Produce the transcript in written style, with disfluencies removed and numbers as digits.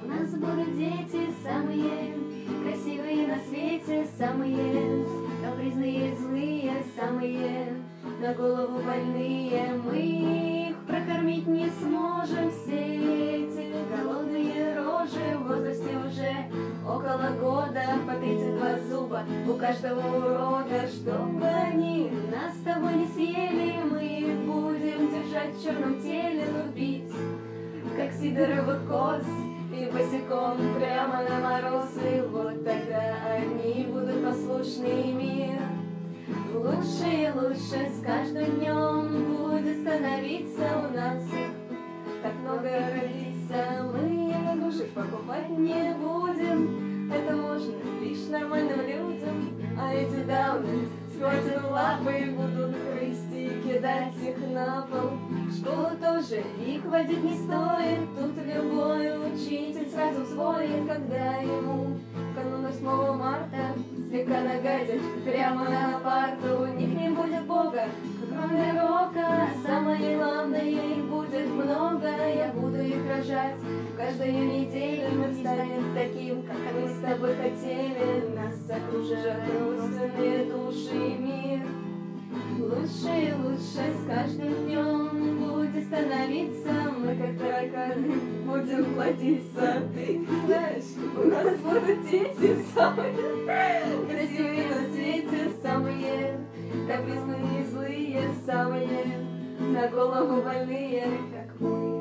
У нас будут дети самые красивые на свете, самые капризные, злые, самые на голову больные. Мы их прокормить не сможем, все эти голодные рожи в возрасте уже около года, по 32 зуба у каждого урода. Чтобы они нас с тобой не съели, мы их будем держать в черном теле, любить, как сидоровых коз, и босиком прямо на мороз. И вот тогда они будут послушны, мир лучше и лучше с каждым днем будет становиться у нас. Так много родится, мы игрушек покупать не будем, это можно лишь нормальным людям. А эти дамы схватят лапы и будут грызть и кидать их на пол. В школу тоже их водить не стоит, тут любой учитель сразу взвоет, когда ему канун 8 марта слегка нагадит прямо на парту. У них не будет Бога, кроме рока, самое главное, их будет много. Я буду их рожать каждую неделю, мы станем таким, как мы с тобой хотели. Нас окружат родственные души, и мир лучше и лучше с каждым днем будет становиться. Мы как тараканы будем плодиться. Ты знаешь, у нас будут дети самые красивые на свете, самые капризные, злые, самые на голову больные, как мы.